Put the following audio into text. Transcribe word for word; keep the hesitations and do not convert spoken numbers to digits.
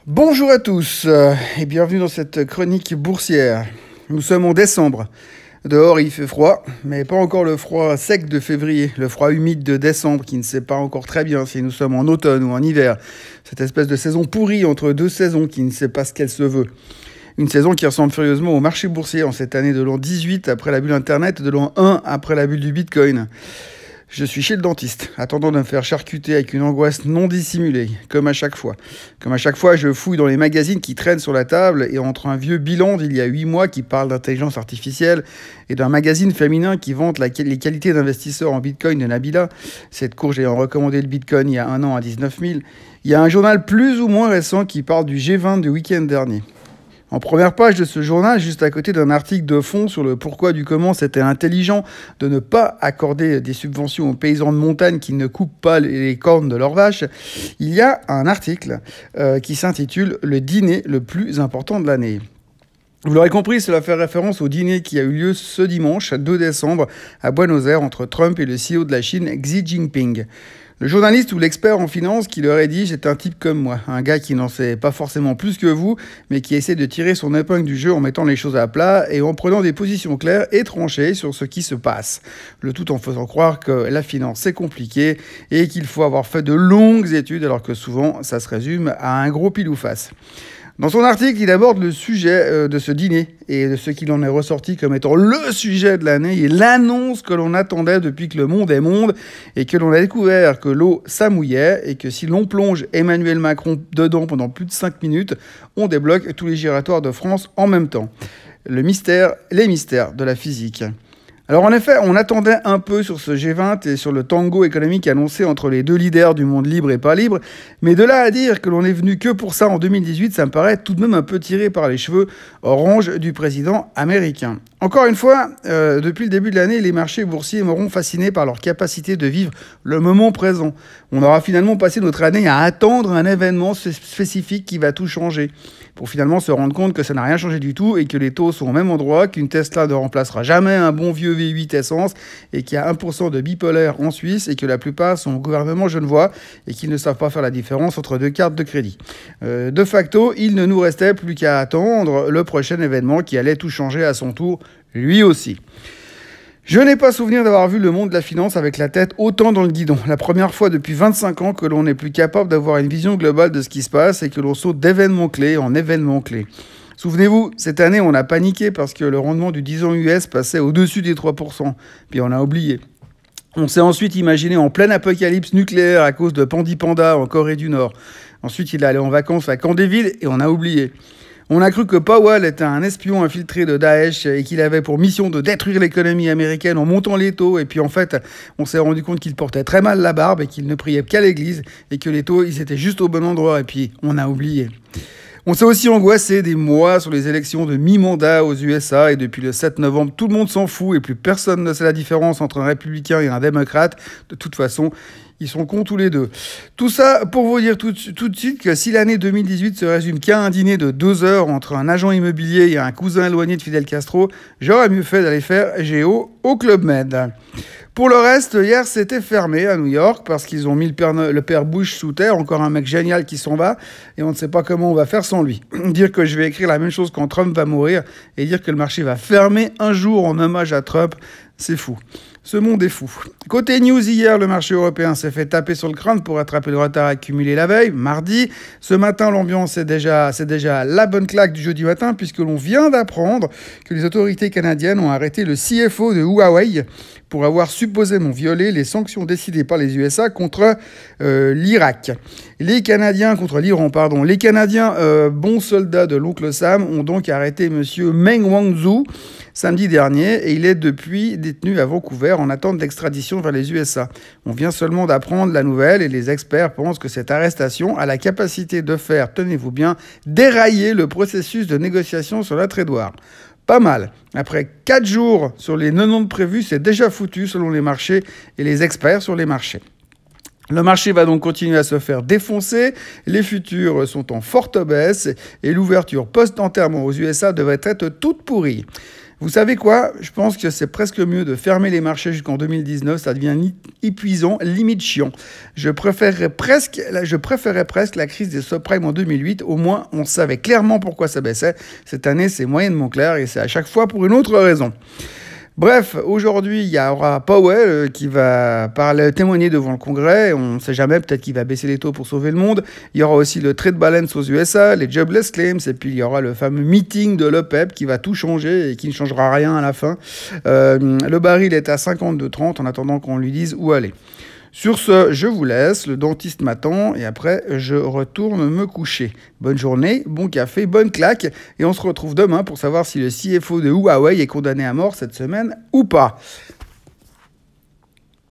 Bonjour à tous euh, et bienvenue dans cette chronique boursière. Nous sommes en décembre. Dehors il fait froid, mais pas encore le froid sec de février, le froid humide de décembre qui ne sait pas encore très bien si nous sommes en automne ou en hiver. Cette espèce de saison pourrie entre deux saisons qui ne sait pas ce qu'elle se veut. Une saison qui ressemble furieusement au marché boursier en cette année de l'an dix-huit après la bulle Internet, de l'an un après la bulle du Bitcoin. Je suis chez le dentiste, attendant de me faire charcuter avec une angoisse non dissimulée, comme à chaque fois. Comme à chaque fois, je fouille dans les magazines qui traînent sur la table et entre un vieux bilan d'il y a huit mois qui parle d'intelligence artificielle et d'un magazine féminin qui vante la, les qualités d'investisseur en Bitcoin de Nabila, cette courge ayant recommandé le Bitcoin il y a un an à dix-neuf mille, il y a un journal plus ou moins récent qui parle du G vingt du week-end dernier. En première page de ce journal, juste à côté d'un article de fond sur le pourquoi du comment c'était intelligent de ne pas accorder des subventions aux paysans de montagne qui ne coupent pas les cornes de leurs vaches, il y a un article euh, qui s'intitule « Le dîner le plus important de l'année ». Vous l'aurez compris, cela fait référence au dîner qui a eu lieu ce dimanche, deux décembre, à Buenos Aires, entre Trump et le C E O de la Chine, Xi Jinping. Le journaliste ou l'expert en finance qui le rédige est un type comme moi, un gars qui n'en sait pas forcément plus que vous, mais qui essaie de tirer son épingle du jeu en mettant les choses à plat et en prenant des positions claires et tranchées sur ce qui se passe. Le tout en faisant croire que la finance c'est compliqué et qu'il faut avoir fait de longues études alors que souvent ça se résume à un gros pile ou face. Dans son article, il aborde le sujet de ce dîner et de ce qu'il en est ressorti comme étant le sujet de l'année et l'annonce que l'on attendait depuis que le monde est monde et que l'on a découvert que l'eau, ça mouillait et que si l'on plonge Emmanuel Macron dedans pendant plus de cinq minutes, on débloque tous les giratoires de France en même temps. Le mystère, les mystères de la physique. Alors en effet, on attendait un peu sur ce G vingt et sur le tango économique annoncé entre les deux leaders du monde libre et pas libre, mais de là à dire que l'on est venu que pour ça en deux mille dix-huit, ça me paraît tout de même un peu tiré par les cheveux orange du président américain. Encore une fois, euh, depuis le début de l'année, les marchés boursiers m'auront fasciné par leur capacité de vivre le moment présent. On aura finalement passé notre année à attendre un événement spécifique qui va tout changer, pour finalement se rendre compte que ça n'a rien changé du tout et que les taux sont au même endroit, qu'une Tesla ne remplacera jamais un bon vieux V huit essence et qu'il y a un pour cent de bipolaire en Suisse et que la plupart sont au gouvernement genevois et qu'ils ne savent pas faire la différence entre deux cartes de crédit. Euh, de facto, il ne nous restait plus qu'à attendre le prochain événement qui allait tout changer à son tour, lui aussi. Je n'ai pas souvenir d'avoir vu le monde de la finance avec la tête autant dans le guidon. La première fois depuis vingt-cinq ans que l'on n'est plus capable d'avoir une vision globale de ce qui se passe et que l'on saute d'événement clé en événement clé. Souvenez-vous, cette année, on a paniqué parce que le rendement du dix ans U S passait au-dessus des trois pour cent. Puis on a oublié. On s'est ensuite imaginé en pleine apocalypse nucléaire à cause de Pandipanda en Corée du Nord. Ensuite, il allait en vacances à Candéville et on a oublié. On a cru que Powell était un espion infiltré de Daesh et qu'il avait pour mission de détruire l'économie américaine en montant les taux. Et puis en fait, on s'est rendu compte qu'il portait très mal la barbe et qu'il ne priait qu'à l'église et que les taux, ils étaient juste au bon endroit. Et puis, on a oublié. On s'est aussi angoissé des mois sur les élections de mi-mandat aux U S A et depuis le sept novembre, tout le monde s'en fout et plus personne ne sait la différence entre un républicain et un démocrate. De toute façon, ils sont cons tous les deux. Tout ça pour vous dire tout, tout de suite que si l'année deux mille dix-huit se résume qu'à un dîner de deux heures entre un agent immobilier et un cousin éloigné de Fidel Castro, j'aurais mieux fait d'aller faire Géo au Club Med. Pour le reste, hier, c'était fermé à New York parce qu'ils ont mis le père, le père Bush sous terre, encore un mec génial qui s'en va, et on ne sait pas comment on va faire sans lui. Dire que je vais écrire la même chose quand Trump va mourir et dire que le marché va fermer un jour en hommage à Trump, c'est fou. Ce monde est fou. Côté news, hier, le marché européen s'est fait taper sur le crâne pour rattraper le retard accumulé la veille, mardi. Ce matin, l'ambiance est déjà, c'est déjà la bonne claque du jeudi matin puisque l'on vient d'apprendre que les autorités canadiennes ont arrêté le C F O de Huawei pour avoir supposément violé les sanctions décidées par les U S A contre euh, l'Irak. Les Canadiens, contre l'Iran, pardon. Les Canadiens, euh, bons soldats de l'oncle Sam, ont donc arrêté monsieur Meng Wanzhou samedi dernier et il est depuis détenu à Vancouver en attente d'extradition vers les U S A. On vient seulement d'apprendre la nouvelle et les experts pensent que cette arrestation a la capacité de faire, tenez-vous bien, dérailler le processus de négociation sur la trade war. Pas mal. Après quatre jours sur les quatre-vingt-dix prévus, c'est déjà foutu selon les marchés et les experts sur les marchés. Le marché va donc continuer à se faire défoncer, les futurs sont en forte baisse et l'ouverture post-enterrement aux U S A devrait être toute pourrie. Vous savez quoi? Je pense que c'est presque mieux de fermer les marchés jusqu'en deux mille dix-neuf. Ça devient épuisant, limite chiant. Je préférerais presque, je préférerais presque la crise des subprimes en deux mille huit. Au moins, on savait clairement pourquoi ça baissait. Cette année, c'est moyennement clair et c'est à chaque fois pour une autre raison. Bref, aujourd'hui, il y aura Powell qui va parler, témoigner devant le Congrès. On ne sait jamais, peut-être qu'il va baisser les taux pour sauver le monde. Il y aura aussi le trade balance aux U S A, les jobless claims, et puis il y aura le fameux meeting de l'OPEP qui va tout changer et qui ne changera rien à la fin. Euh, le baril est à cinquante-deux trente en attendant qu'on lui dise où aller. Sur ce, je vous laisse, le dentiste m'attend et après, je retourne me coucher. Bonne journée, bon café, bonne claque et on se retrouve demain pour savoir si le C F O de Huawei est condamné à mort cette semaine ou pas.